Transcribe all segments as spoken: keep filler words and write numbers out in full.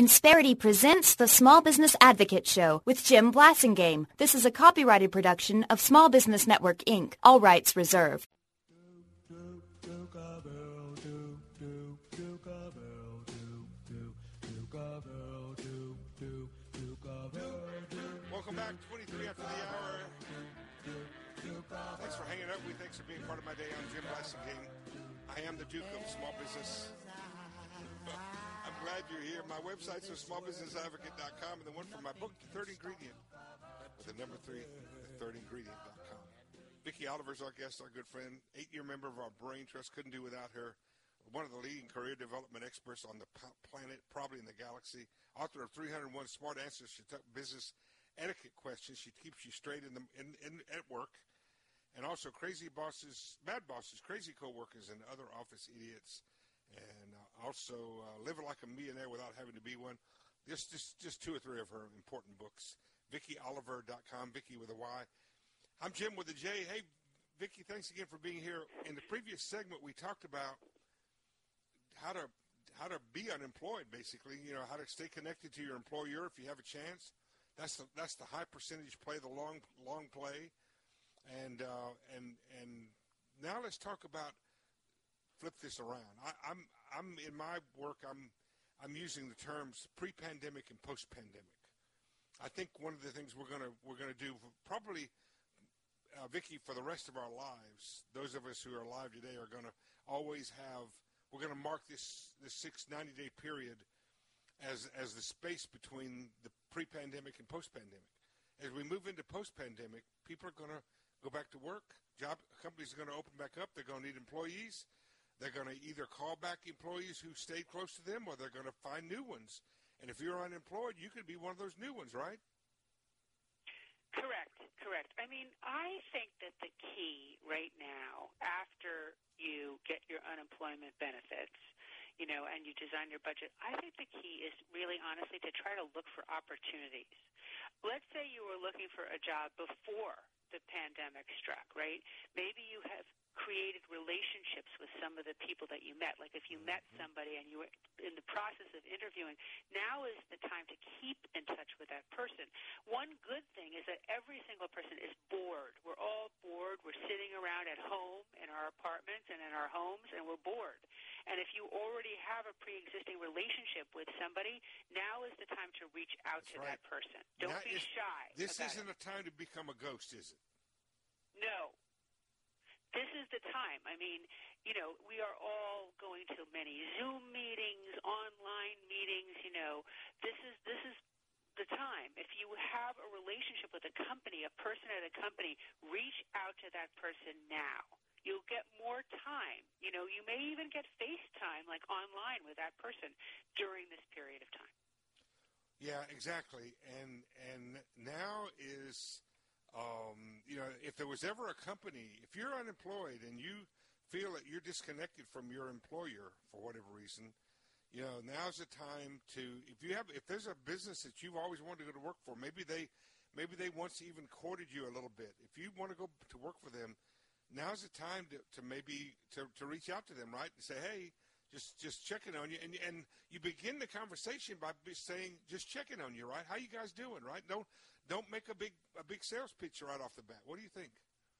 Insperity presents the Small Business Advocate Show with Jim Blasingame. This is a copyrighted production of Small Business Network, Incorporated. All rights reserved. Welcome back, twenty-three after the hour. Thanks for hanging out with me. Thanks for being part of my day. I'm Jim Blasingame. I am the Duke of Small Business. I'm glad you're here. My websites are small business advocate dot com and the one for my book, The Third Ingredient, with the number three, the third ingredient dot com. Vicki Oliver's our guest, our good friend, eight-year member of our Brain Trust. Couldn't do without her. One of the leading career development experts on the planet, probably in the galaxy. Author of three hundred one Smart Answers to Tough Business Etiquette Questions. She keeps you straight in the in, in at work. And also Crazy Bosses, Bad Bosses, Crazy Coworkers, and Other Office Idiots. And uh, also uh, Live Like a Millionaire Without Having to Be One. Just, just, just two or three of her important books. Vicki Oliver dot com, Vicki with a Y. I'm Jim with a J. Hey, Vicki, thanks again for being here. In the previous segment, we talked about how to how to be unemployed, basically. You know, how to stay connected to your employer if you have a chance. That's the that's the high percentage play, the long long play. And uh, and and now let's talk about flip this around. I, I'm I'm in my work. I'm I'm using the terms pre-pandemic and post-pandemic. I think one of the things we're gonna we're gonna do probably, uh, Vicki, for the rest of our lives. Those of us who are alive today are gonna always have. We're gonna mark this this six ninety day period as as the space between the pre-pandemic and post-pandemic. As we move into post-pandemic, people are gonna go back to work. Job companies are going to open back up. They're going to need employees. They're going to either call back employees who stayed close to them, or they're going to find new ones. And if you're unemployed, you could be one of those new ones, right? Correct, correct. I mean, I think that the key right now, after you get your unemployment benefits, you know, and you design your budget, I think the key is really, honestly, to try to look for opportunities. Let's say you were looking for a job before the pandemic struck, right? Maybe you have created relationships with some of the people that you met. Like if you met somebody and you were in the process of interviewing, now is the time to keep in touch with that person. One good thing is that every single person is bored. We're all bored. We're sitting around at home in our apartments and in our homes, and we're bored. And if you already have a pre-existing relationship with somebody, now is the time to reach out That's to right. that person. Don't now be is, shy. This about isn't it. a time to become a ghost, is it? No. This is the time. I mean, you know, we are all going to many Zoom meetings, online meetings, you know. This is this is the time. If you have a relationship with a company, a person at a company, reach out to that person now. You'll get more time. You know, you may even get FaceTime, like online with that person during this period of time. Yeah, exactly. And and now is... Um, you know, if there was ever a company, if you're unemployed and you feel that you're disconnected from your employer for whatever reason, you know, now's the time to, if you have, if there's a business that you've always wanted to go to work for, maybe they, maybe they once even courted you a little bit. If you want to go to work for them, now's the time to, to maybe, to, to reach out to them, right? And say, hey, just, just checking on you. And, and you begin the conversation by saying, just checking on you, right? How you guys doing, right? Don't, Don't make a big a big sales pitch right off the bat. What do you think?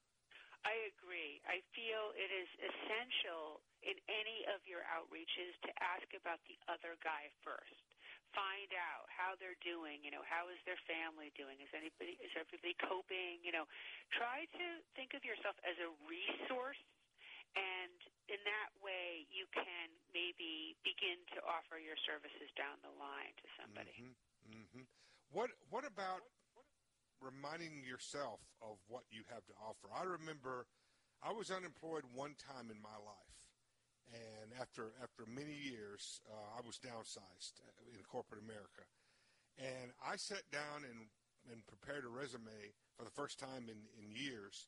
I agree. I feel it is essential in any of your outreaches to ask about the other guy first. Find out how they're doing. You know, how is their family doing? Is anybody is everybody coping? You know, try to think of yourself as a resource, and in that way, you can maybe begin to offer your services down the line to somebody. Mm-hmm. Mm-hmm. What What about reminding yourself of what you have to offer? I remember I was unemployed one time in my life, and after after many years, uh, I was downsized in corporate America, and I sat down and, and prepared a resume for the first time in, in years,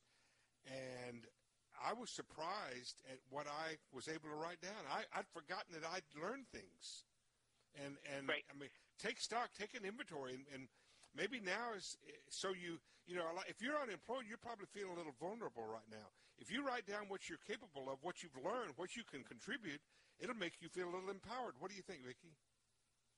and I was surprised at what I was able to write down. I, I'd forgotten that I'd learned things, and and right. I mean, take stock, take an inventory, and, and maybe now is so you you know if you're unemployed, you're probably feeling a little vulnerable right now. If you write down what you're capable of, what you've learned, what you can contribute, it'll make you feel a little empowered. What do you think, Vicki?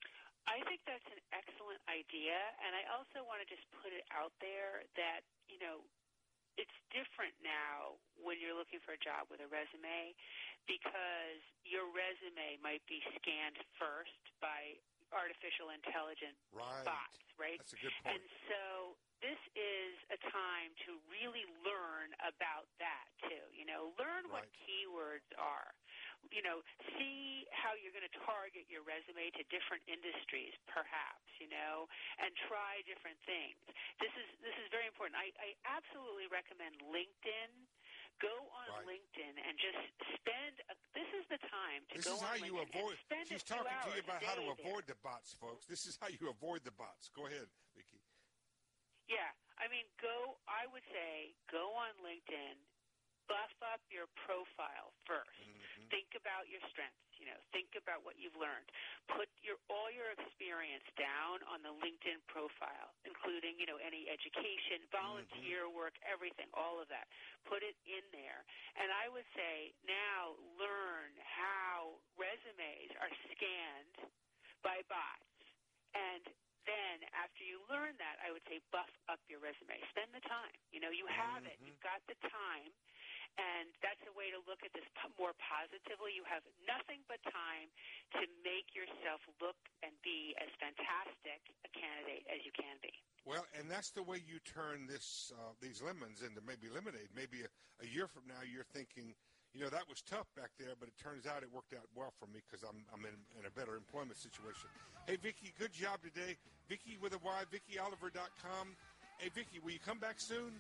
I think that's an excellent idea, and I also want to just put it out there that, you know, it's different now when you're looking for a job with a resume because your resume might be scanned first by artificial intelligence right. bots, right? That's a good point. And so this is a time to really learn about that, too. You know, learn right. what keywords are. You know, see how you're going to target your resume to different industries, perhaps, you know, and try different things. This is this is very important. I, I absolutely recommend LinkedIn. Go on right. LinkedIn and just spend a, this is the time to this go is how on you LinkedIn avoid, and spend she's a few talking to you hours about a how to day avoid there. the bots, folks. This is how you avoid the bots. Go ahead, Vicki. Yeah, I mean, go, I would say, go on LinkedIn, buff up your profile first. Mm-hmm. Think about your strengths, you know, think about what you've learned. Put your all your experience down on the LinkedIn profile, including, you know, any education, volunteer mm-hmm. work, everything, all of that. Put it in there. And I would say now learn how resumes are scanned by bots. And then after you learn that, I would say buff up your resume. Spend the time. You know, you have mm-hmm. it. You've got the time. And that's a way to look at this more positively. You have nothing but time to make yourself look and be as fantastic a candidate as you can be. Well, and that's the way you turn this uh, these lemons into maybe lemonade. Maybe a, a year from now you're thinking, you know, that was tough back there, but it turns out it worked out well for me because I'm, I'm in, in a better employment situation. Hey, Vicki, good job today. Vicki with a Y, Vicki Oliver dot com. Hey, Vicki, will you come back soon?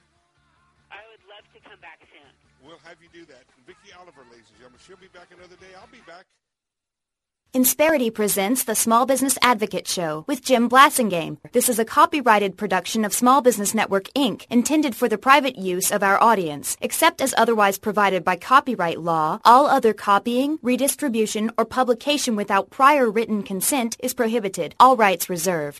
I would love to come back soon. We'll have you do that. Vicki Oliver, ladies and gentlemen. She'll be back another day. I'll be back. Insperity presents the Small Business Advocate Show with Jim Blasingame. This is a copyrighted production of Small Business Network, Incorporated, intended for the private use of our audience. Except as otherwise provided by copyright law, all other copying, redistribution, or publication without prior written consent is prohibited. All rights reserved.